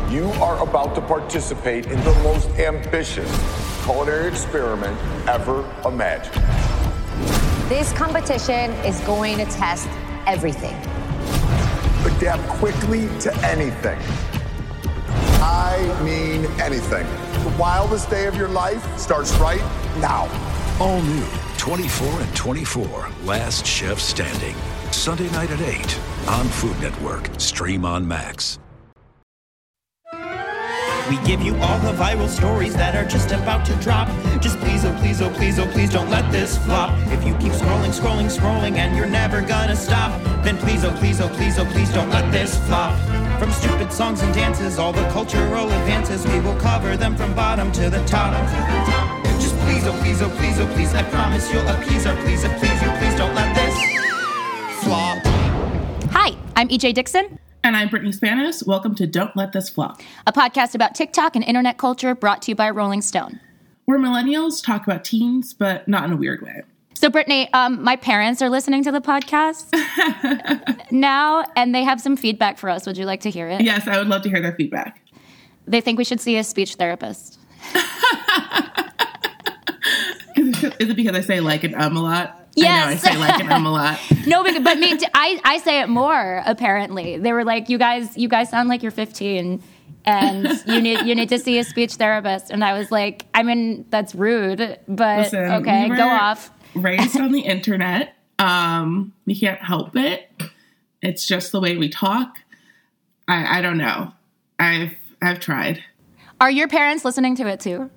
You are about to participate in the most ambitious culinary experiment ever imagined. This competition is going to test everything. Adapt quickly to anything. I mean anything. The wildest day of your life starts right now. All new 24 and 24, Last Chef Standing. Sunday night at 8 on Food Network. Stream on Max. We give you all the viral stories that are just about to drop. Just please, oh please, oh please, oh please don't let this flop. If you keep scrolling, scrolling, scrolling and you're never gonna stop, then please, oh please, oh please, oh please don't let this flop. From stupid songs and dances, all the cultural advances, we will cover them from bottom to the top. Just please, oh please, oh please, oh please, I promise you'll appease our please, and please you, please don't let this flop. Hi, I'm EJ Dixon. And I'm Brittany Spanos. Welcome to Don't Let This Flop, A podcast about TikTok and internet culture brought to you by Rolling Stone. Where millennials talk about teens, but not in a weird way. So, Brittany, my parents are listening to the podcast now, and they have some feedback for us. Would you like to hear it? Yes, I would love to hear their feedback. They think we should see a speech therapist. Is it because I say like and a lot? Yes. I know I say like and a lot. No, but me, I say it more, apparently. They were like, you guys sound like you're 15 and you need to see a speech therapist. And I was like, I mean, that's rude, but listen, okay, go off. Raised on the internet. We can't help it. It's just the way we talk. I don't know. I've tried. Are your parents listening to it too?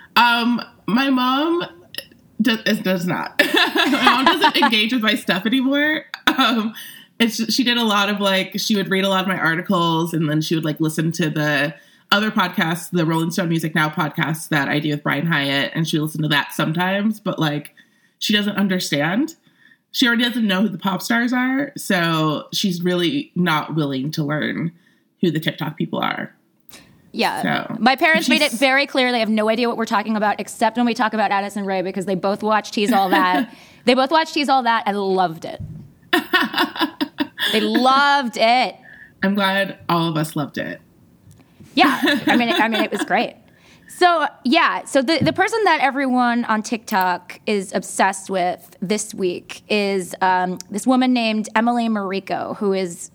My mom does not. My mom doesn't engage with my stuff anymore. She did a lot of she would read a lot of my articles, and then she would listen to the other podcasts, the Rolling Stone Music Now podcast that I do with Brian Hyatt, and she listened to that sometimes, but she doesn't understand. She already doesn't know who the pop stars are, so she's really not willing to learn who the TikTok people are. Yeah. So, my parents made it very clear they have no idea what we're talking about, except when we talk about Addison Rae, because they both watched Tease All That. They both watched Tease All That and loved it. They loved it. I'm glad all of us loved it. Yeah. I mean, it was great. So, yeah. So the person that everyone on TikTok is obsessed with this week is this woman named Emily Mariko, who is,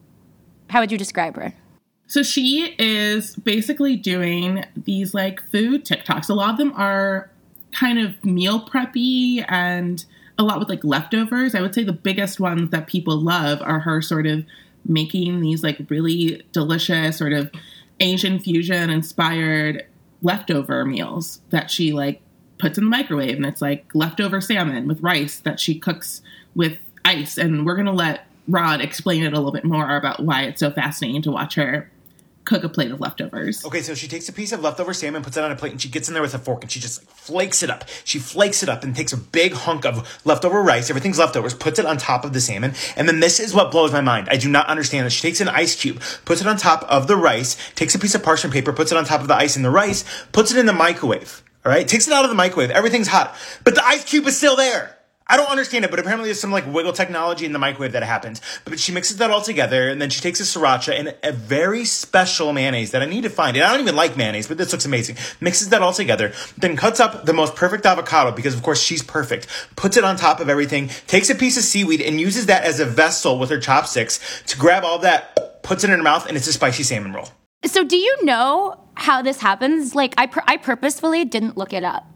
how would you describe her? So she is basically doing these food TikToks. A lot of them are kind of meal preppy and a lot with leftovers. I would say the biggest ones that people love are her sort of making these really delicious sort of Asian fusion inspired leftover meals that she puts in the microwave. And it's leftover salmon with rice that she cooks with ice. And we're going to let Rod explain it a little bit more about why it's so fascinating to watch her cook a plate of leftovers. Okay, so she takes a piece of leftover salmon, puts it on a plate, and she gets in there with a fork, and she just flakes it up. She flakes it up and takes a big hunk of leftover rice, everything's leftovers, puts it on top of the salmon, and then this is what blows my mind. I do not understand this. She takes an ice cube, puts it on top of the rice, takes a piece of parchment paper, puts it on top of the ice and the rice, puts it in the microwave, all right? Takes it out of the microwave. Everything's hot, but the ice cube is still there. I don't understand it, but apparently there's some wiggle technology in the microwave that happens. But she mixes that all together, and then she takes a sriracha and a very special mayonnaise that I need to find. And I don't even like mayonnaise, but this looks amazing. Mixes that all together, then cuts up the most perfect avocado, because of course she's perfect. Puts it on top of everything, takes a piece of seaweed and uses that as a vessel with her chopsticks to grab all that, puts it in her mouth, and it's a spicy salmon roll. So do you know how this happens? I purposefully didn't look it up.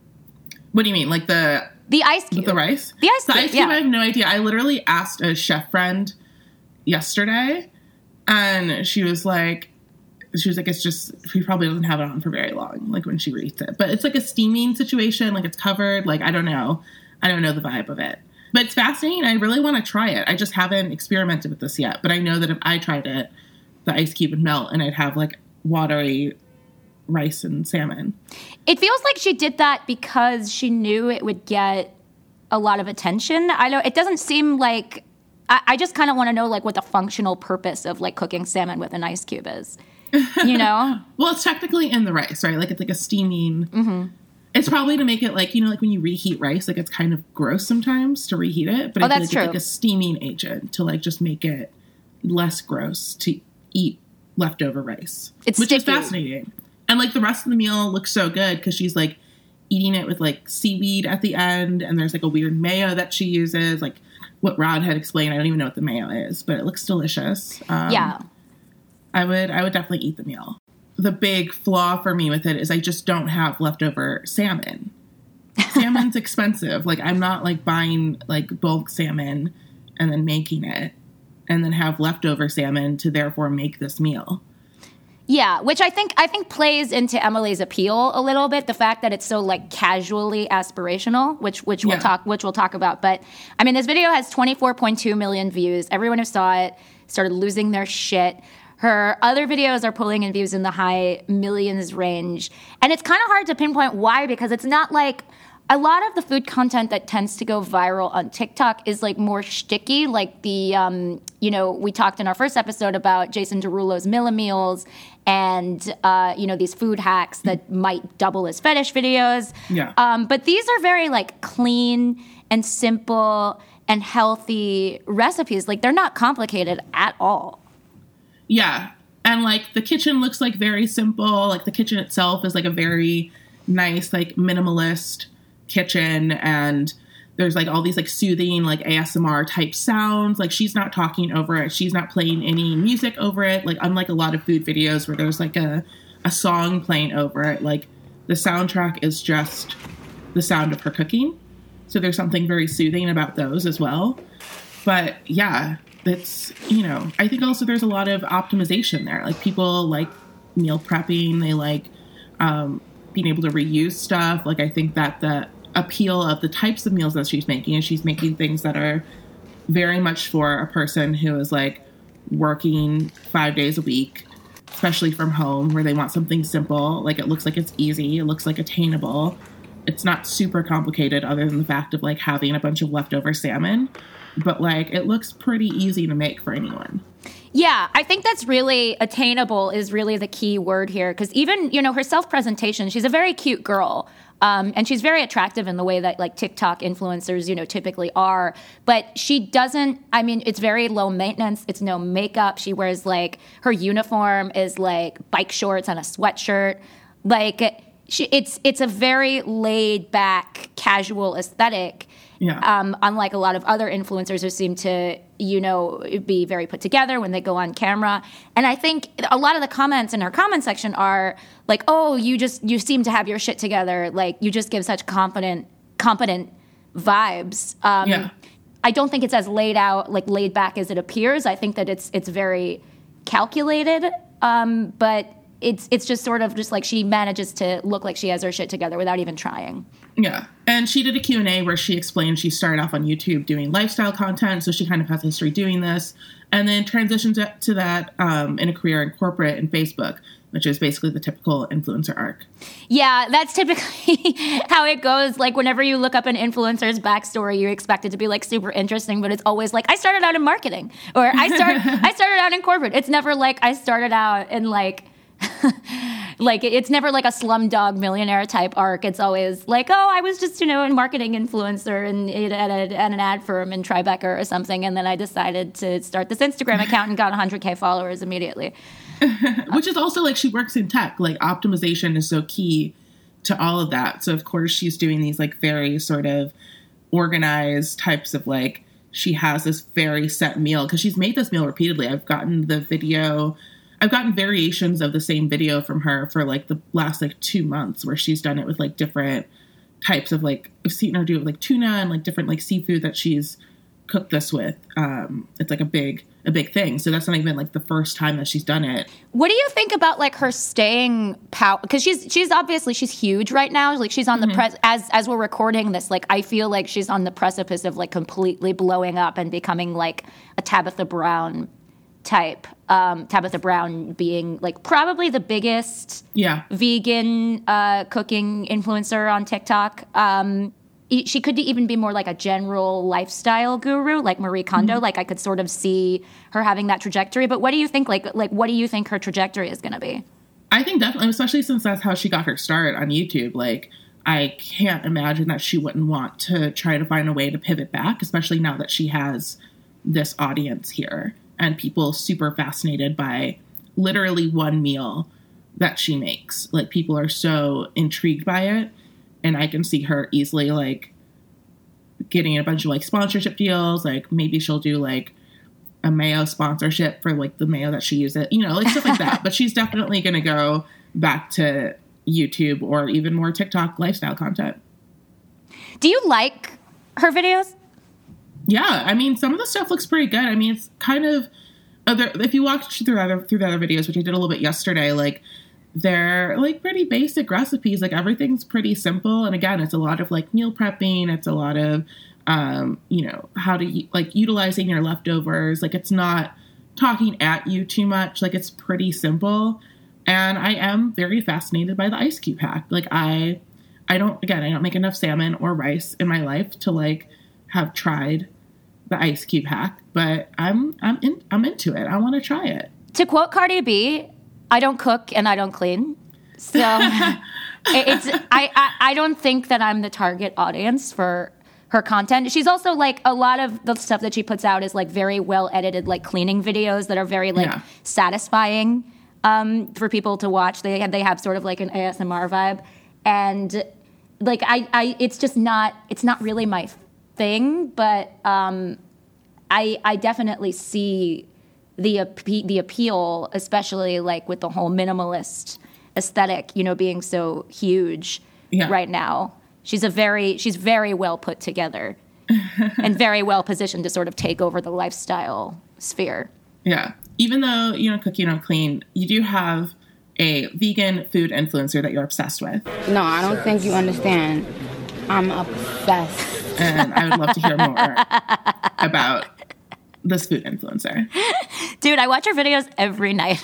What do you mean? The ice cube. With the rice? The ice cube, The ice cube, yeah. I have no idea. I literally asked a chef friend yesterday, and she was like, it's just, she probably doesn't have it on for very long, when she reheats it. But it's a steaming situation, it's covered, I don't know. I don't know the vibe of it. But it's fascinating. I really want to try it. I just haven't experimented with this yet. But I know that if I tried it, the ice cube would melt, and I'd have, watery rice and salmon. It feels like she did that because she knew it would get a lot of attention. I know it doesn't seem like, I just kind of want to know what the functional purpose of cooking salmon with an ice cube is, Well, it's technically in the rice, right? It's a steaming. Mm-hmm. It's probably to make it when you reheat rice, it's kind of gross sometimes to reheat it. But I feel that's true. It's a steaming agent to just make it less gross to eat leftover rice, It's which is sticky. fascinating. And like the rest of the meal looks so good because she's like eating it with like seaweed at the end, and there's like a weird mayo that she uses, like what Rod had explained. I don't even know what the mayo is, but it looks delicious. Yeah. I would definitely eat the meal. The big flaw for me with it is I just don't have leftover salmon. Salmon's expensive. Like, I'm not like buying like bulk salmon and then making it and then have leftover salmon to therefore make this meal. Yeah, which I think plays into Emily's appeal a little bit. The fact that it's so like casually aspirational, which we'll talk about. But I mean, this video has 24.2 million views. Everyone who saw it started losing their shit. Her other videos are pulling in views in the high millions range, and it's kind of hard to pinpoint why, because it's not like a lot of the food content that tends to go viral on TikTok is like more shticky, like the, we talked in our first episode about Jason Derulo's Millimeals and, these food hacks that might double as fetish videos. Yeah. But these are very like clean and simple and healthy recipes. Like they're not complicated at all. Yeah. And like the kitchen looks like very simple. Like the kitchen itself is like a very nice, like minimalist kitchen, and there's like all these like soothing like ASMR type sounds. Like she's not talking over it, she's not playing any music over it, like unlike a lot of food videos where there's like a song playing over it. Like the soundtrack is just the sound of her cooking, so there's something very soothing about those as well. But yeah, it's, I think also there's a lot of optimization there. Like people like meal prepping, they like being able to reuse stuff. Like I think that the appeal of the types of meals that she's making, and she's making things that are very much for a person who is like working 5 days a week, especially from home, where they want something simple. Like it looks like it's easy, it looks like attainable, it's not super complicated other than the fact of like having a bunch of leftover salmon, but like it looks pretty easy to make for anyone. Yeah, I think that's really attainable is really the key word here, because even, her self-presentation, she's a very cute girl. And she's very attractive in the way that like TikTok influencers, typically are. But she doesn't, it's very low maintenance. It's no makeup. She wears like, her uniform is like bike shorts and a sweatshirt. Like it's a very laid back, casual aesthetic. Yeah. Unlike a lot of other influencers who seem to, be very put together when they go on camera. And I think a lot of the comments in her comment section are like, oh, you seem to have your shit together. Like you just give such competent vibes. Yeah. I don't think it's as laid back as it appears. I think that it's very calculated. But it's just sort of just like she manages to look like she has her shit together without even trying. Yeah. And she did a Q&A where she explained she started off on YouTube doing lifestyle content, so she kind of has history doing this, and then transitioned to that in a career in corporate and Facebook, which is basically the typical influencer arc. Yeah, that's typically how it goes. Like whenever you look up an influencer's backstory, you expect it to be like super interesting, but it's always like, I started out in marketing, or I started out in corporate. It's never like I started out in like like it's never like a Slumdog Millionaire type arc. It's always like, oh, I was just, a marketing influencer and at an ad firm in Tribeca or something. And then I decided to start this Instagram account and got 100K followers immediately. Which is also like she works in tech. Like optimization is so key to all of that. So of course she's doing these like very sort of organized types of like, she has this very set meal because she's made this meal repeatedly. I've gotten variations of the same video from her for like the last like 2 months where she's done it with like different types of like, I've seen her do it with like tuna and like different like seafood that she's cooked this with. It's like a big thing. So that's not even like the first time that she's done it. What do you think about like her staying power? Because she's obviously she's huge right now. Like she's on the as we're recording this. Like I feel like she's on the precipice of like completely blowing up and becoming like a Tabitha Brown type. Tabitha Brown being like probably the biggest vegan cooking influencer on TikTok. She could even be more like a general lifestyle guru, like Marie Kondo. Mm-hmm. Like I could sort of see her having that trajectory. But what do you think? Like what do you think her trajectory is going to be? I think definitely, especially since that's how she got her start on YouTube. Like I can't imagine that she wouldn't want to try to find a way to pivot back, especially now that she has this audience here and people super fascinated by literally one meal that she makes. Like, people are so intrigued by it, and I can see her easily, like, getting a bunch of, like, sponsorship deals. Like, maybe she'll do, like, a mayo sponsorship for, like, the mayo that she uses, you know, like, stuff like that. But she's definitely going to go back to YouTube or even more TikTok lifestyle content. Do you like her videos? Yeah, I mean, some of the stuff looks pretty good. I mean, it's kind of, if you watch through the other videos, which I did a little bit yesterday, like, they're, like, pretty basic recipes. Like, everything's pretty simple. And again, it's a lot of, like, meal prepping. It's a lot of, you know, how to, like, utilizing your leftovers. Like, it's not talking at you too much. Like, it's pretty simple. And I am very fascinated by the ice cube hack. Like, I don't make enough salmon or rice in my life to, like, have tried the ice cube hack, but I'm into it. I want to try it. To quote Cardi B, I don't cook and I don't clean. So I don't think that I'm the target audience for her content. She's also, like, a lot of the stuff that she puts out is, like, very well edited, like, cleaning videos that are very, like, satisfying for people to watch. They have sort of, like, an ASMR vibe, and, like, it's not really my thing, but I definitely see the appeal, especially, like, with the whole minimalist aesthetic, you know, being so huge right now. She's very well put together and very well positioned to sort of take over the lifestyle sphere. Yeah. Even though you don't cook, you don't clean, you do have a vegan food influencer that you're obsessed with. No, I don't think you understand. I'm obsessed. And I would love to hear more about this food influencer. Dude, I watch her videos every night.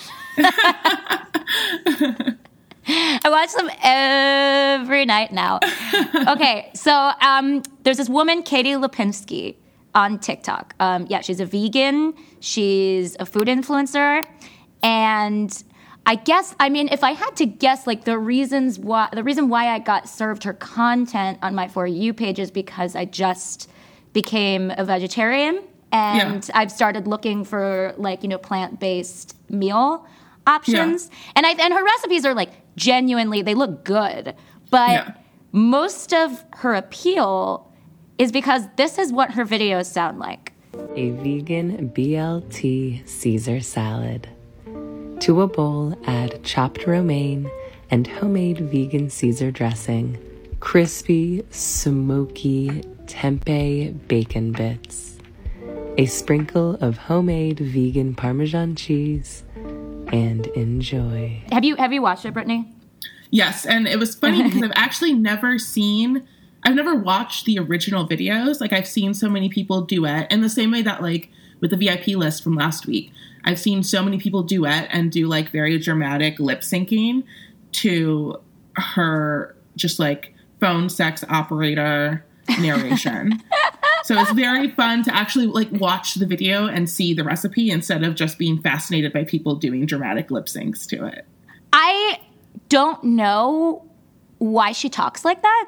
I watch them every night now. Okay, so there's this woman, Katie Lipinski, on TikTok. She's a vegan. She's a food influencer. And I guess, I mean, if I had to guess, like, the reason why I got served her content on my For You page is because I just became a vegetarian. And I've started looking for, like, you know, plant-based meal options. And her recipes are, like, genuinely, they look good. But most of her appeal is because this is what her videos sound like. A vegan BLT Caesar salad. To a bowl, add chopped romaine and homemade vegan Caesar dressing, crispy, smoky tempeh bacon bits, a sprinkle of homemade vegan Parmesan cheese, and enjoy. Have you watched it, Brittany? Yes, and it was funny because I've actually never watched the original videos. Like, I've seen so many people duet, in the same way that, like, with the VIP list from last week, I've seen so many people duet and do, like, very dramatic lip syncing to her just, like, phone sex operator narration. So it's very fun to actually, like, watch the video and see the recipe instead of just being fascinated by people doing dramatic lip syncs to it. I don't know why she talks like that.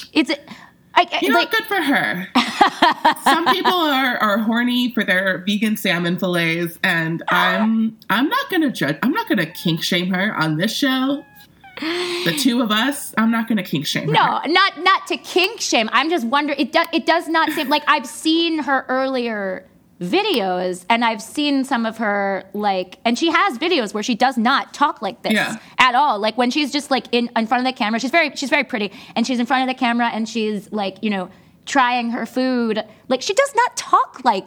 Good for her. Some people are horny for their vegan salmon fillets, and I'm not going to judge. I'm not going to kink shame her on this show. The two of us, I'm not going to kink shame her. No, not to kink shame. I'm just wondering. It does not seem like I've seen her earlier videos, and I've seen some of her, like, and she has videos where she does not talk like this at all. Like, when she's just, like, in front of the camera, she's very pretty, and she's in front of the camera and she's, like, you know, trying her food. Like, she does not talk like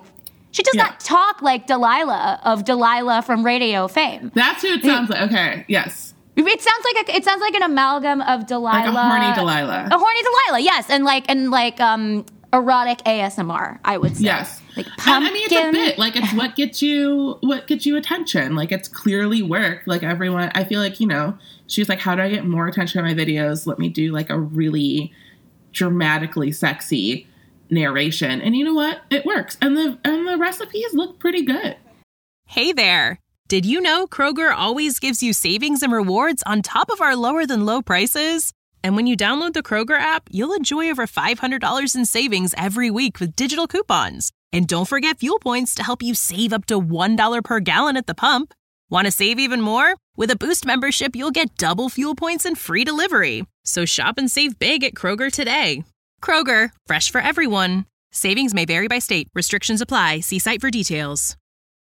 Delilah of Delilah from Radio fame. That's who it sounds like. Okay, yes. It sounds like an amalgam of Delilah, like a horny Delilah. A horny Delilah, yes, and erotic ASMR, I would say. Yes. Like pumpkin. And I mean, it's a bit. Like, it's what gets you attention. Like, it's clearly work. Like, everyone, I feel like, you know, she's like, how do I get more attention on my videos? Let me do, like, a really dramatically sexy narration. And you know what? It works. And the recipes look pretty good. Hey there. Did you know Kroger always gives you savings and rewards on top of our lower than low prices? And when you download the Kroger app, you'll enjoy over $500 in savings every week with digital coupons. And don't forget fuel points to help you save up to $1 per gallon at the pump. Want to save even more? With a Boost membership, you'll get double fuel points and free delivery. So shop and save big at Kroger today. Kroger, fresh for everyone. Savings may vary by state. Restrictions apply. See site for details.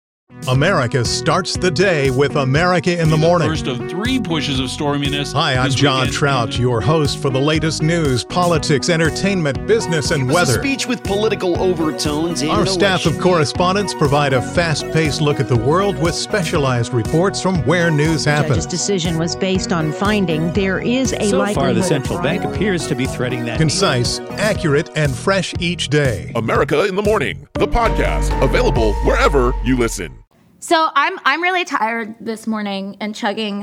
America starts the day with America in the Morning. First of 3 pushes of storminess. Hi, I'm John Trout, your host for the latest news, politics, entertainment, business, and weather. A speech with political overtones. Our staff of correspondents provide a fast-paced look at the world with specialized reports from where news happens. The judge's decision was based on finding there is a likelihood. So far, the central bank appears to be threading that. Concise, accurate, and fresh each day. America in the Morning, the podcast, available wherever you listen. So I'm really tired this morning and chugging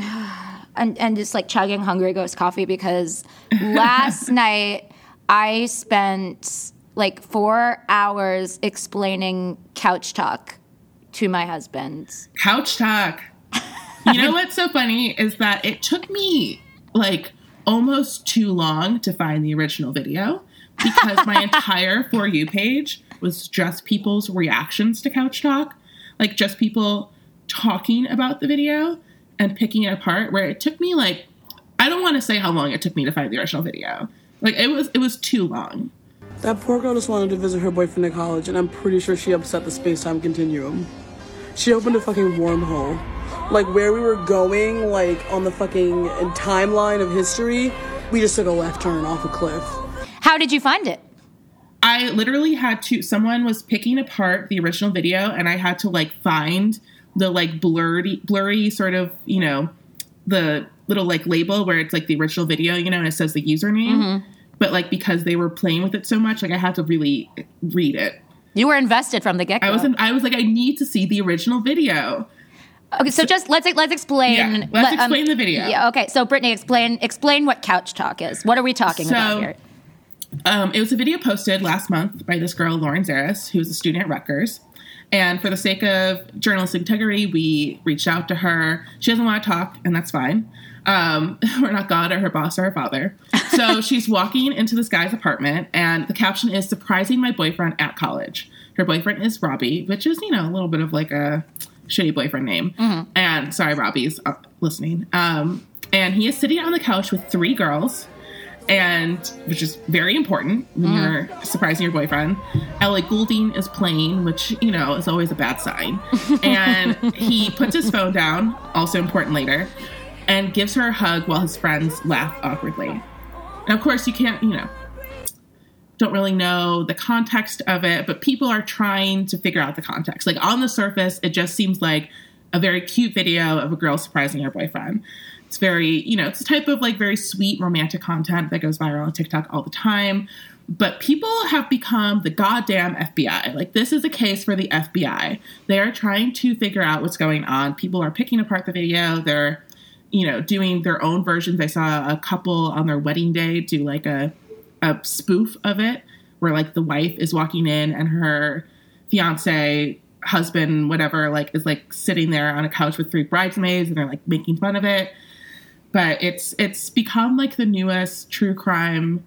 and just like chugging Hungry Ghost coffee because last night I spent like 4 hours explaining couch talk to my husband. Couch talk. You know what's so funny is that it took me like almost too long to find the original video because my entire For You page was just people's reactions to couch talk. Like, just people talking about the video and picking it apart, where it took me, like, I don't want to say how long it took me to find the original video. Like, it was too long. That poor girl just wanted to visit her boyfriend at college, and I'm pretty sure she upset the space-time continuum. She opened a fucking wormhole. Like, where we were going, like, on the fucking timeline of history, we just took a left turn off a cliff. How did you find it? I literally had to, someone was picking apart the original video and I had to like find the like blurry sort of, you know, the little like label where it's like the original video, you know, and it says the username. Mm-hmm. But like, because they were playing with it so much, like I had to really read it. You were invested from the get-go. I was like, I need to see the original video. Okay, so just let's explain. Yeah, let's explain the video. Yeah, okay, so Brittany, explain what couch talk is. What are we talking about here? It was a video posted last month by this girl, Lauren Zaris, who's a student at Rutgers. And for the sake of journalistic integrity, we reached out to her. She doesn't want to talk, and that's fine. We're not God or her boss or her father. So she's walking into this guy's apartment, and the caption is, "Surprising my boyfriend at college." Her boyfriend is Robbie, which is, you know, a little bit of like a shitty boyfriend name. Mm-hmm. And sorry, Robbie's listening. And he is sitting on the couch with 3 girls. And which is very important when you're surprising your boyfriend. Ellie Goulding is playing, which, you know, is always a bad sign. And he puts his phone down, also important later, and gives her a hug while his friends laugh awkwardly. And of course, you can't, you know, don't really know the context of it, but people are trying to figure out the context. Like on the surface, it just seems like a very cute video of a girl surprising her boyfriend. It's very, you know, it's a type of like very sweet romantic content that goes viral on TikTok all the time. But people have become the goddamn FBI. Like, this is a case for the FBI. They are trying to figure out what's going on. People are picking apart the video. They're, you know, doing their own versions. I saw a couple on their wedding day do like a spoof of it where like the wife is walking in and her fiance, husband, whatever, like is like sitting there on a couch with 3 bridesmaids and they're like making fun of it. But it's become like the newest true crime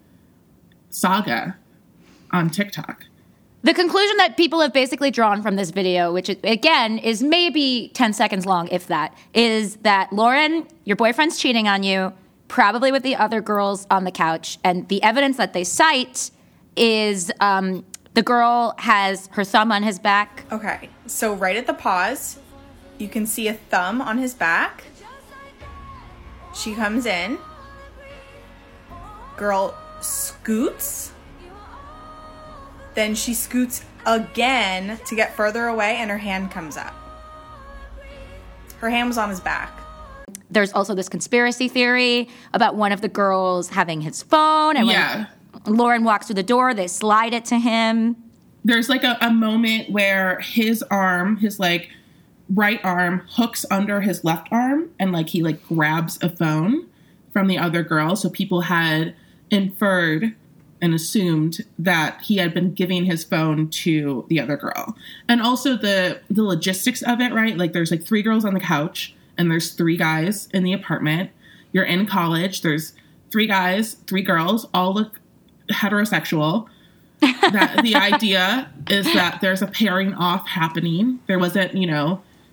saga on TikTok. The conclusion that people have basically drawn from this video, which again is maybe 10 seconds long, if that, is that Lauren, your boyfriend's cheating on you, probably with the other girls on the couch. And the evidence that they cite is the girl has her thumb on his back. Okay, so right at the pause, you can see a thumb on his back. She comes in. Girl scoots. Then she scoots again to get further away, and her hand comes up. Her hand was on his back. There's also this conspiracy theory about one of the girls having his phone. And when Lauren walks through the door, they slide it to him. There's like a moment where his arm, his like right arm hooks under his left arm and like he like grabs a phone from the other girl. So people had inferred and assumed that he had been giving his phone to the other girl. And also the logistics of it, right? Like there's like 3 girls on the couch and there's 3 guys in the apartment. You're in college. There's 3 guys, 3 girls, all look heterosexual. That the idea is that there's a pairing off happening. There wasn't, you know,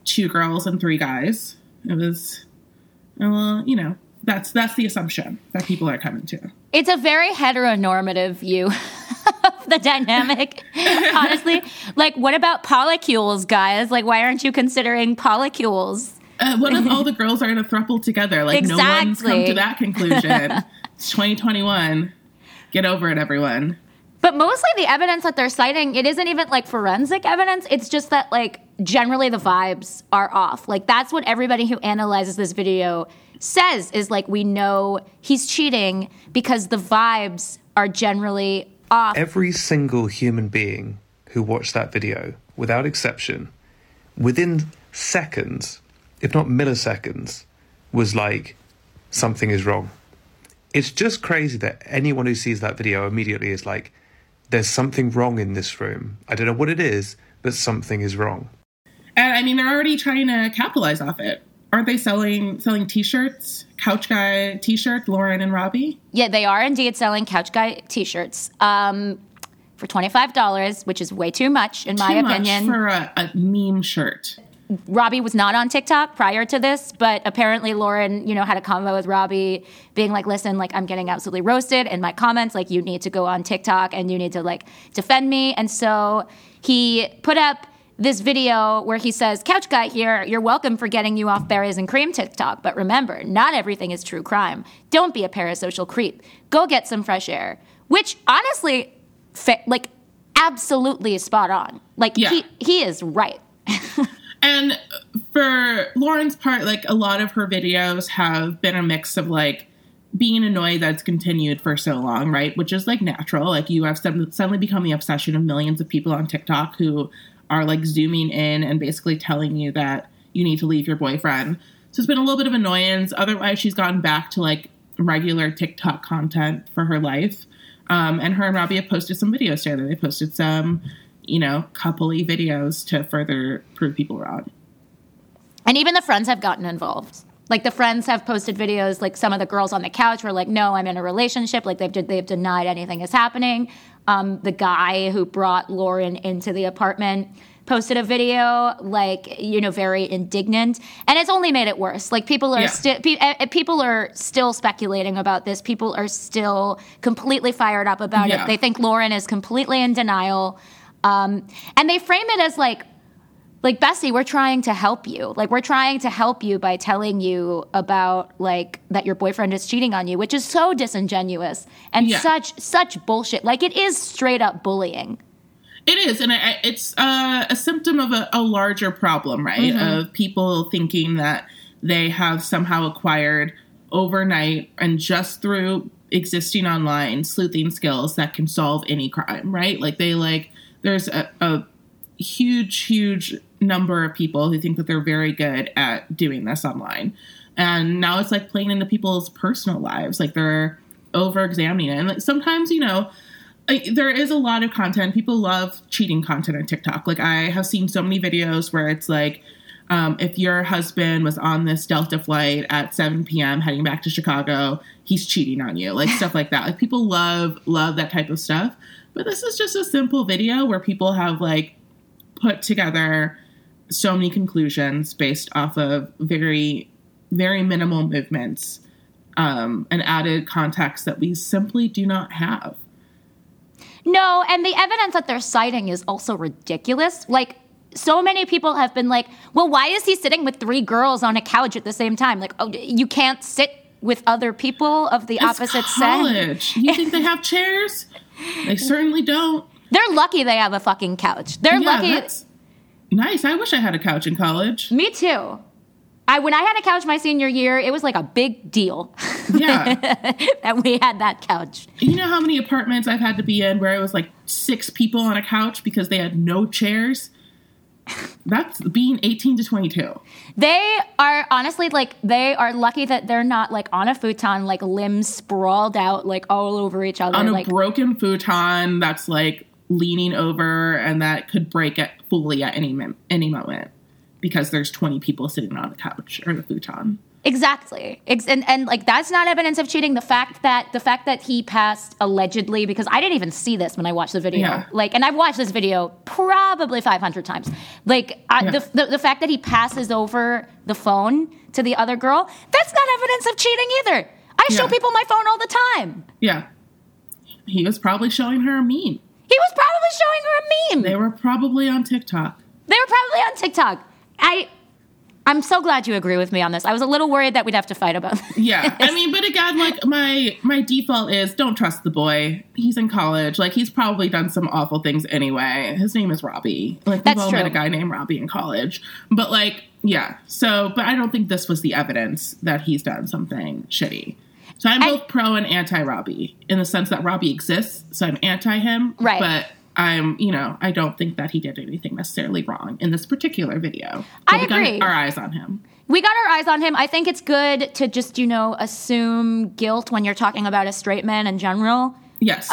2 girls and 3 guys. It was, well, you know, that's the assumption that people are coming to. It's a very heteronormative view of the dynamic, honestly. Like, what about polycules, guys? Like, why aren't you considering polycules? What if all the girls are in a throuple together? Like, exactly. No one's come to that conclusion. It's 2021. Get over it, everyone. But mostly the evidence that they're citing, it isn't even like forensic evidence. It's just that, like, generally the vibes are off. Like, that's what everybody who analyzes this video says is, like, we know he's cheating because the vibes are generally off. Every single human being who watched that video, without exception, within seconds, if not milliseconds, was like, something is wrong. It's just crazy that anyone who sees that video immediately is like, there's something wrong in this room. I don't know what it is, but something is wrong. And I mean, they're already trying to capitalize off it. Aren't they selling T-shirts? Couch Guy T-shirts, Lauren and Robbie? Yeah, they are indeed selling Couch Guy T-shirts for $25, which is way too much, in my opinion. Too much for a meme shirt. Robbie was not on TikTok prior to this, but apparently Lauren, you know, had a convo with Robbie being like, listen, like, I'm getting absolutely roasted in my comments. Like, you need to go on TikTok and you need to, like, defend me. And so he put up this video where he says, Couch Guy here, you're welcome for getting you off berries and cream TikTok. But remember, not everything is true crime. Don't be a parasocial creep. Go get some fresh air. Which, honestly, like, absolutely is spot on. Like, yeah. he is right. And for Lauren's part, like, a lot of her videos have been a mix of, like, being annoyed that it's continued for so long, right? Which is, like, natural. Like, you have suddenly become the obsession of millions of people on TikTok who are, like, zooming in and basically telling you that you need to leave your boyfriend. So it's been a little bit of annoyance. Otherwise, she's gotten back to, like, regular TikTok content for her life. And her and Robbie have posted some videos together. They posted some, you know, couple-y videos to further prove people wrong. And even the friends have gotten involved. Like, the friends have posted videos, like, some of the girls on the couch were like, no, I'm in a relationship. Like, they've denied anything is happening. The guy who brought Lauren into the apartment posted a video, like, you know, very indignant. And it's only made it worse. Like, people are people are still speculating about this. People are still completely fired up about it. They think Lauren is completely in denial. And they frame it as like, Bessie, we're trying to help you. Like, we're trying to help you by telling you about, like, that your boyfriend is cheating on you, which is so disingenuous and such bullshit. Like, it is straight up bullying. It is, and it's a symptom of a larger problem, right? Mm-hmm. Of people thinking that they have somehow acquired overnight and just through existing online sleuthing skills that can solve any crime, right? Like, there's a huge number of people who think that they're very good at doing this online. And now it's, like, playing into people's personal lives. Like, they're over-examining it. And, like, sometimes, you know, there is a lot of content. People love cheating content on TikTok. Like, I have seen so many videos where it's like, if your husband was on this Delta flight at 7 p.m. heading back to Chicago, he's cheating on you. Like, stuff like that. Like, people love that type of stuff. But this is just a simple video where people have, like, put together so many conclusions based off of very, very minimal movements, and added context that we simply do not have. No, and the evidence that they're citing is also ridiculous. Like, so many people have been like, well, why is he sitting with 3 girls on a couch at the same time? Like, oh, you can't sit with other people of the opposite sex. You think they have chairs? They certainly don't. They're lucky they have a fucking couch. They're lucky. That's nice. I wish I had a couch in college. Me too. When I had a couch my senior year, it was like a big deal. Yeah. that we had that couch. You know how many apartments I've had to be in where it was like 6 people on a couch because they had no chairs? That's being 18 to 22. They are honestly, like, they are lucky that they're not, like, on a futon, like, limbs sprawled out, like, all over each other. On a like, broken futon that's, like, leaning over and that could break fully at any moment because there's 20 people sitting on the couch or the futon. Exactly. And like, that's not evidence of cheating. The fact that he passed allegedly, because I didn't even see this when I watched the video. Yeah. Like, and I've watched this video probably 500 times. Like, the fact that he passes over the phone to the other girl, that's not evidence of cheating either. I show people my phone all the time. Yeah. He was probably showing her a meme. He was probably showing her a meme. They were probably on TikTok. I'm so glad you agree with me on this. I was a little worried that we'd have to fight about this. Yeah. I mean, but again, like, my default is don't trust the boy. He's in college. Like, he's probably done some awful things anyway. His name is Robbie. Like, we've all met a guy named Robbie in college. But, like, yeah. So, but I don't think this was the evidence that he's done something shitty. So I'm both pro and anti-Robbie in the sense that Robbie exists, so I'm anti him. Right. But I don't think that he did anything necessarily wrong in this particular video. I agree. We got our eyes on him. We got our eyes on him. I think it's good to just, assume guilt when you're talking about a straight man in general. Yes.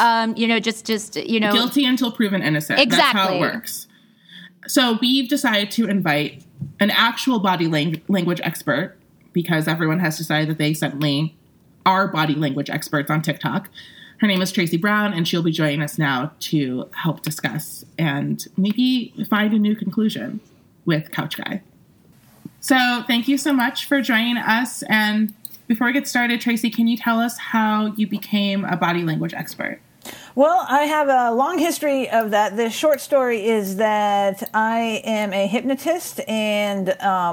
Guilty until proven innocent. Exactly. That's how it works. So we've decided to invite an actual body language expert, because everyone has decided that they suddenly are body language experts on TikTok. Her name is Tracy Brown, and she'll be joining us now to help discuss and maybe find a new conclusion with Couch Guy. So thank you so much for joining us. And before we get started, Tracy, can you tell us how you became a body language expert? Well, I have a long history of that. The short story is that I am a hypnotist and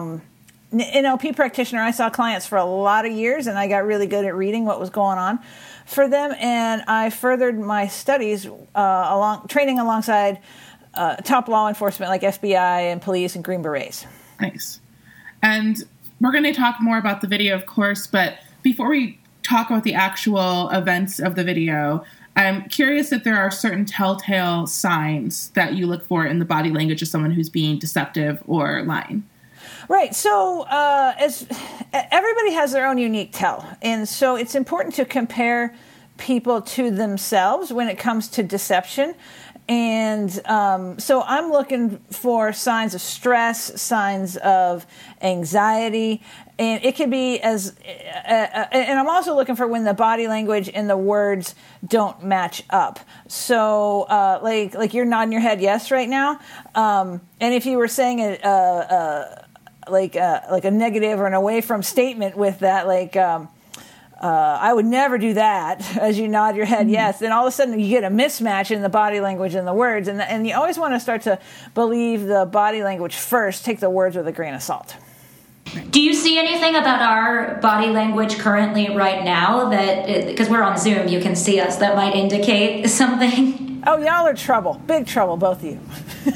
NLP practitioner. I saw clients for a lot of years, and I got really good at reading what was going on for them. And I furthered my studies training alongside top law enforcement like FBI and police and Green Berets. Nice. And we're going to talk more about the video, of course, but before we talk about the actual events of the video, I'm curious if there are certain telltale signs that you look for in the body language of someone who's being deceptive or lying. Right. So as everybody has their own unique tell. And so it's important to compare people to themselves when it comes to deception. And so I'm looking for signs of stress, signs of anxiety, and it could be and I'm also looking for when the body language and the words don't match up. So like you're nodding your head yes right now, and if you were saying like a negative or an away from statement with that, like I would never do that, as you nod your head yes, then all of a sudden you get a mismatch in the body language and the words, and you always want to start to believe the body language first, take the words with a grain of salt. Do you see anything about our body language currently right now that, because we're on Zoom, you can see us, that might indicate something? Oh, y'all are trouble. Big trouble, both of you.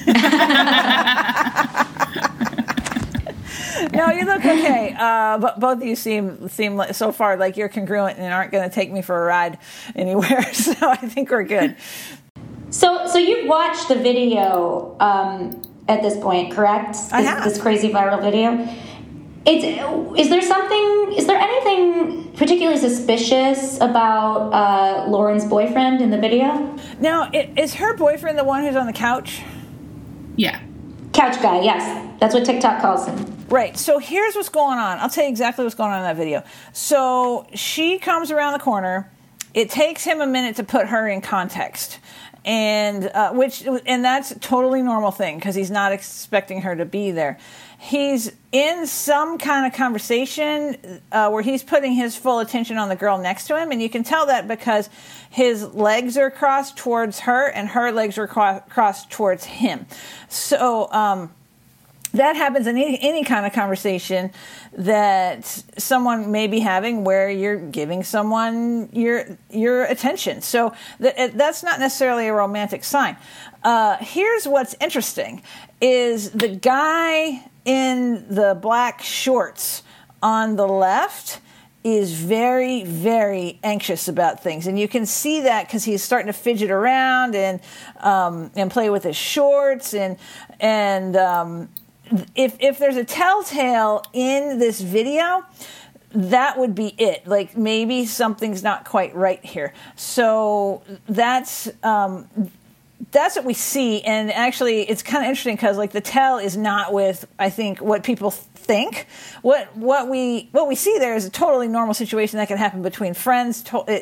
No, you look okay. But both of you seem like, so far like you're congruent and aren't going to take me for a ride anywhere. So I think we're good. So you've watched the video at this point, correct? I have. This crazy viral video. Is there anything particularly suspicious about Lauren's boyfriend in the video? Now, is her boyfriend the one who's on the couch? Yeah. Couch guy, yes. That's what TikTok calls him. Right. So here's what's going on. I'll tell you exactly what's going on in that video. So she comes around the corner. It takes him a minute to put her in context. And that's a totally normal thing because he's not expecting her to be there. He's in some kind of conversation where he's putting his full attention on the girl next to him, and you can tell that because his legs are crossed towards her and her legs are crossed towards him. So that happens in any kind of conversation that someone may be having where you're giving someone your attention. So that's not necessarily a romantic sign. Here's what's interesting is the guy in the black shorts on the left is very, very anxious about things. And you can see that because he's starting to fidget around and play with his shorts. And if there's a telltale in this video, that would be it. Like maybe something's not quite right here. So that's that's what we see. And actually, it's kind of interesting because like the tell is not with, I think, what people think. What we see there is a totally normal situation that can happen between friends.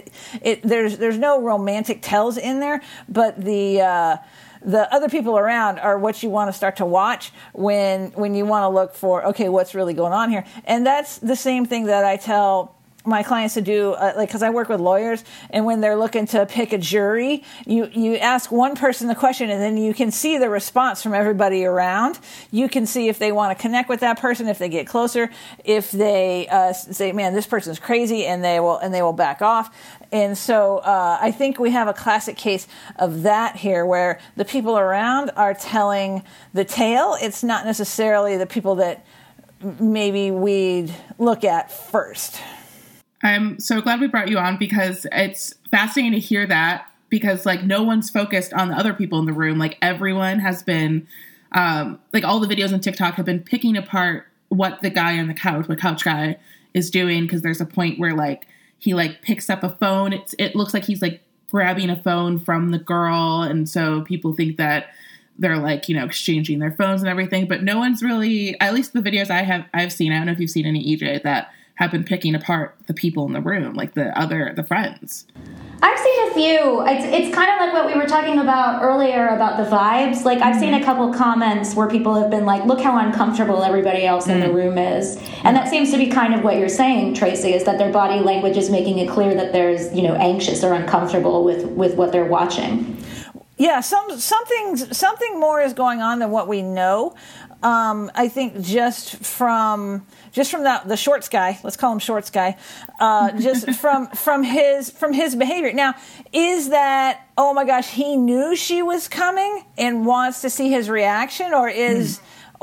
There's no romantic tells in there, but the other people around are what you want to start to watch when you want to look for, okay, what's really going on here. And that's the same thing that I tell my clients to do, like, because I work with lawyers, and when they're looking to pick a jury, you ask one person the question, and then you can see the response from everybody around. You can see if they want to connect with that person, if they get closer, if they say, "Man, this person's crazy," and they will back off. And so I think we have a classic case of that here, where the people around are telling the tale. It's not necessarily the people that maybe we'd look at first. I'm so glad we brought you on, because it's fascinating to hear that, because like no one's focused on the other people in the room. Like everyone has been, like all the videos on TikTok have been picking apart what the guy on the couch, what couch guy is doing. Because there's a point where like he like picks up a phone. It looks like he's like grabbing a phone from the girl. And so people think that they're like, you know, exchanging their phones and everything. But no one's really, at least the videos I've seen, I don't know if you've seen any, EJ, that have been picking apart the people in the room, like the friends. I've seen a few. It's kind of like what we were talking about earlier about the vibes. Like I've seen a couple comments where people have been like, look how uncomfortable everybody else in the room is. And that seems to be kind of what you're saying, Tracy, is that their body language is making it clear that there's, you know, anxious or uncomfortable with what they're watching. Yeah, something more is going on than what we know. I think just from the Shorts guy, let's call him Shorts guy, just from his behavior. Now, is that, oh my gosh, he knew she was coming and wants to see his reaction, or is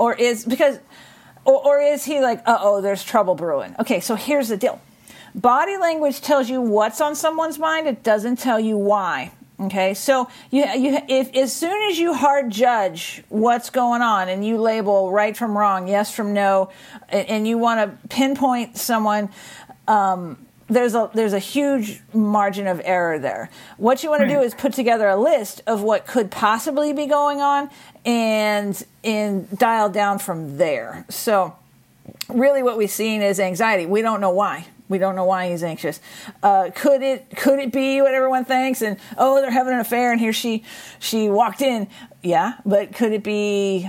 he like, there's trouble brewing? Okay, so here's the deal. Body language tells you what's on someone's mind. It doesn't tell you why. Okay, so if as soon as you hard judge what's going on and you label right from wrong, yes from no, and you want to pinpoint someone, there's a huge margin of error there. What you want to do is put together a list of what could possibly be going on and dial down from there. So really what we've seen is anxiety. We don't know why. We don't know why he's anxious. Could it be what everyone thinks? And they're having an affair, and here she walked in. Yeah, but could it be?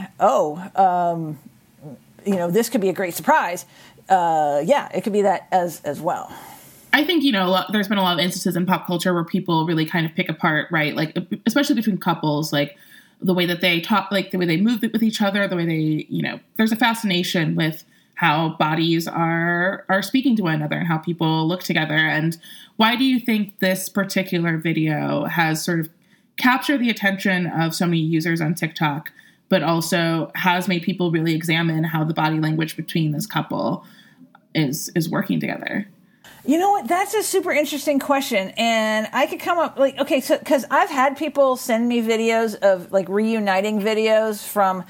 This could be a great surprise. Yeah, it could be that as well. I think, there's been a lot of instances in pop culture where people really kind of pick apart, right? Like, especially between couples, like the way that they talk, like the way they move with each other, the way they, there's a fascination with how bodies are speaking to one another and how people look together. And why do you think this particular video has sort of captured the attention of so many users on TikTok, but also has made people really examine how the body language between this couple is working together? You know what? That's a super interesting question. And I could come up so because I've had people send me videos of like reuniting videos from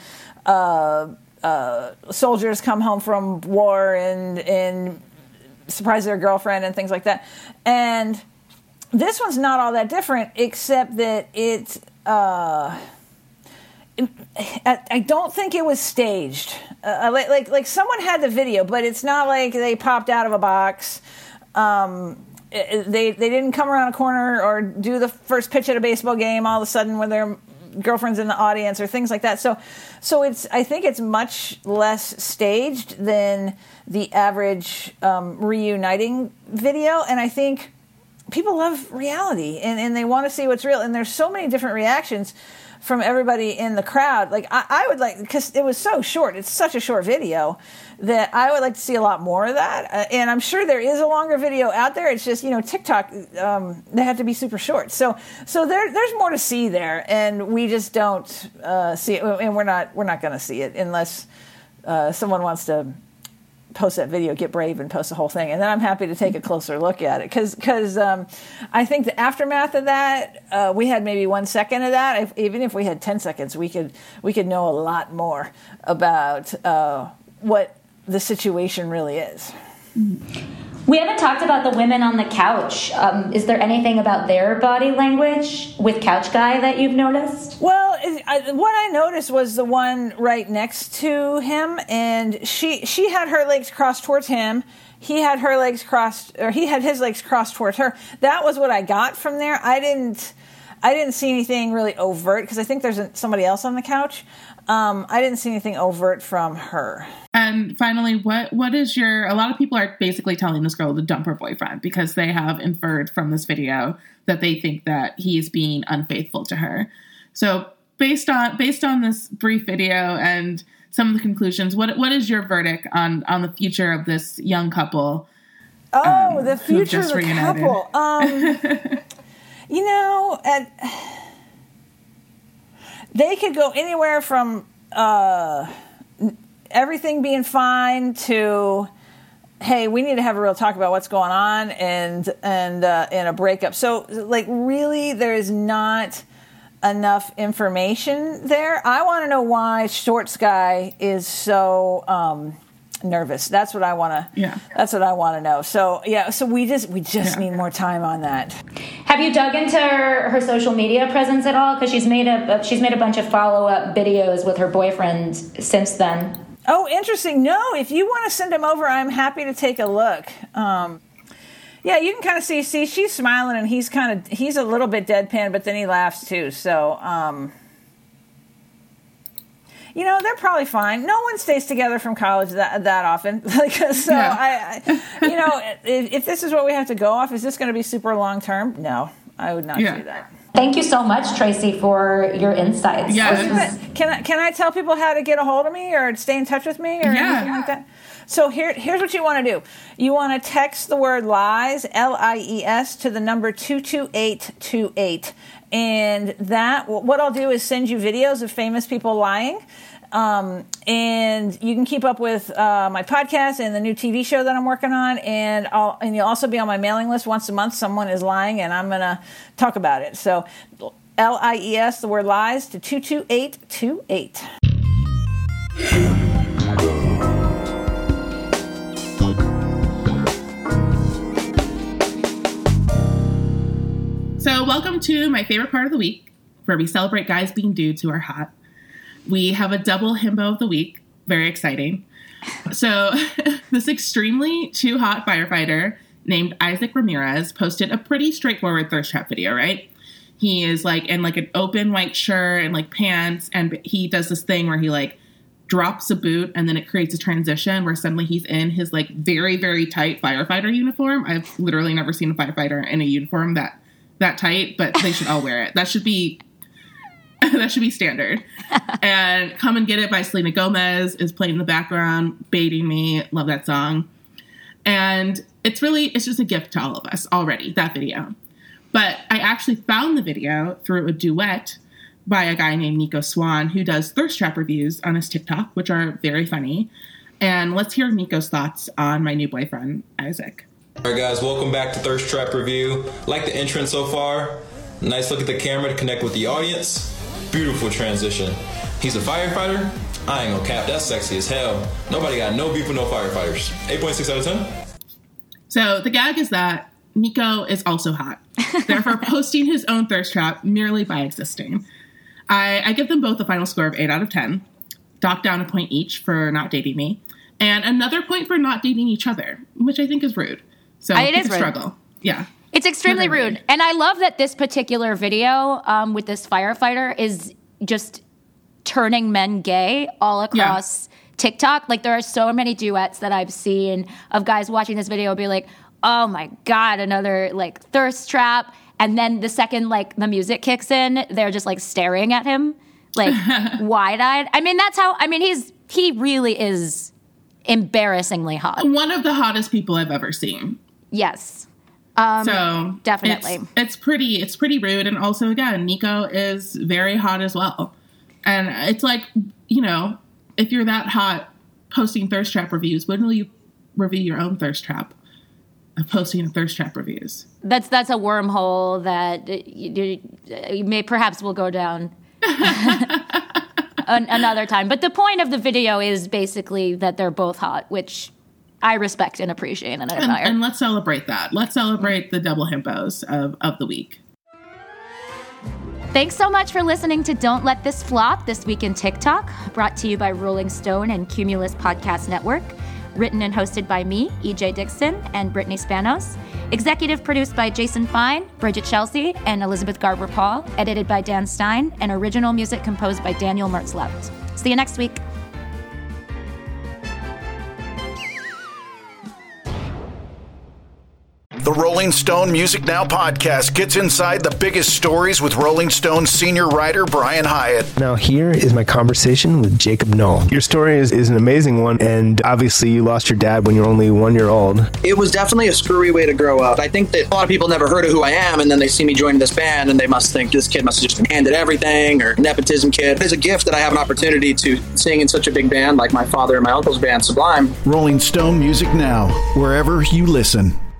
soldiers come home from war and surprise their girlfriend and things like that. And this one's not all that different, except that I don't think it was staged. Like someone had the video, but it's not like they popped out of a box. They didn't come around a corner or do the first pitch at a baseball game all of a sudden when their girlfriend's in the audience or things like that. So I think it's much less staged than the average reuniting video. And I think people love reality and they want to see what's real. And there's so many different reactions from everybody in the crowd. Like I would like, because it was so short, it's such a short video, that I would like to see a lot more of that. And I'm sure there is a longer video out there. It's just, TikTok, they have to be super short. So there's more to see there, and we just don't see it, and we're not going to see it unless someone wants to post that video, get brave and post the whole thing, and then I'm happy to take a closer look at it, because I think the aftermath of that, we had maybe 1 second of that. Even if we had 10 seconds, we could know a lot more about what the situation really is. We haven't talked about the women on the couch. Is there anything about their body language with Couch Guy that you've noticed? Well, what I noticed was the one right next to him, and she had her legs crossed towards him. He had her legs crossed, or he had his legs crossed towards her. That was what I got from there. I didn't see anything really overt, because I think there's somebody else on the couch. I didn't see anything overt from her. And finally, what is a lot of people are basically telling this girl to dump her boyfriend because they have inferred from this video that they think that he's being unfaithful to her. So based on this brief video and some of the conclusions, what is your verdict on the future of this young couple? The future of the couple. They could go anywhere from everything being fine to, hey, we need to have a real talk about what's going on, and a breakup. So, really, there is not enough information there. I want to know why Shorts Guy is so nervous. That's what I want to. Yeah. That's what I want to know. So So we just need more time on that. Have you dug into her social media presence at all? Because she's made a bunch of follow-up videos with her boyfriend since then. Oh, interesting. No, if you want to send him over, I'm happy to take a look. Yeah, you can kind of see she's smiling, and he's a little bit deadpan, but then he laughs too. So, they're probably fine. No one stays together from college that often. If this is what we have to go off, is this going to be super long term? No, I would not say that. Thank you so much, Tracy, for your insights. Yeah. Can I tell people how to get a hold of me or stay in touch with me or anything like that? So here's what you want to do. You want to text the word LIES, LIES, to the number 22828. And what I'll do is send you videos of famous people lying. And you can keep up with my podcast and the new TV show that I'm working on, and you'll also be on my mailing list. Once a month, someone is lying, and I'm going to talk about it. So, LIES, the word LIES, to 22828. So, welcome to my favorite part of the week, where we celebrate guys being dudes who are hot. We have a double himbo of the week. Very exciting. So this extremely too hot firefighter named Isaac Ramirez posted a pretty straightforward thirst trap video, right? He is in an open white shirt and pants, and he does this thing where he drops a boot, and then it creates a transition where suddenly he's in his very, very tight firefighter uniform. I've literally never seen a firefighter in a uniform that tight, but they should all wear it. That should be standard. And Come and Get It by Selena Gomez is playing in the background, baiting me. Love that song. And it's just a gift to all of us already, that video. But I actually found the video through a duet by a guy named Nico Swan, who does thirst trap reviews on his TikTok, which are very funny. And let's hear Nico's thoughts on my new boyfriend, Isaac. All right, guys, welcome back to Thirst Trap Review. Like the entrance so far. Nice look at the camera to connect with the audience. Beautiful transition. He's a firefighter? I ain't gonna cap, that's sexy as hell. Nobody got no beef with no firefighters. 8.6 out of 10. So the gag is that Nico is also hot, therefore posting his own thirst trap merely by existing. I give them both a final score of 8 out of 10, dock down a point each for not dating me, and another point for not dating each other, which I think is rude. So it's a struggle. Yeah. It's extremely rude. And I love that this particular video with this firefighter is just turning men gay all across TikTok. There are so many duets that I've seen of guys watching this video be like, oh my God, another thirst trap. And then the second the music kicks in, they're just staring at him wide-eyed. He really is embarrassing hot. One of the hottest people I've ever seen. Yes. So definitely, it's pretty rude. And also, again, Nico is very hot as well. And it's if you're that hot posting thirst trap reviews, when will you review your own thirst trap of posting thirst trap reviews? That's a wormhole that you perhaps will go down another time. But the point of the video is basically that they're both hot, which I respect and appreciate and admire. And let's celebrate that. Let's celebrate the double himpos of the week. Thanks so much for listening to Don't Let This Flop, This Week in TikTok, brought to you by Rolling Stone and Cumulus Podcast Network. Written and hosted by me, EJ Dixon, and Brittany Spanos. Executive produced by Jason Fine, Bridget Chelsea, and Elizabeth Garber-Paul. Edited by Dan Stein, and original music composed by Daniel Mertzleft. See you next week. The Rolling Stone Music Now podcast gets inside the biggest stories with Rolling Stone senior writer Brian Hyatt. Now here is my conversation with Jacob Knoll. Your story is an amazing one, and obviously you lost your dad when you were only 1 year old. It was definitely a screwy way to grow up. I think that a lot of people never heard of who I am, and then they see me joining this band, and they must think this kid must have just been handed everything, or nepotism kid. It's a gift that I have an opportunity to sing in such a big band like my father and my uncle's band, Sublime. Rolling Stone Music Now, wherever you listen.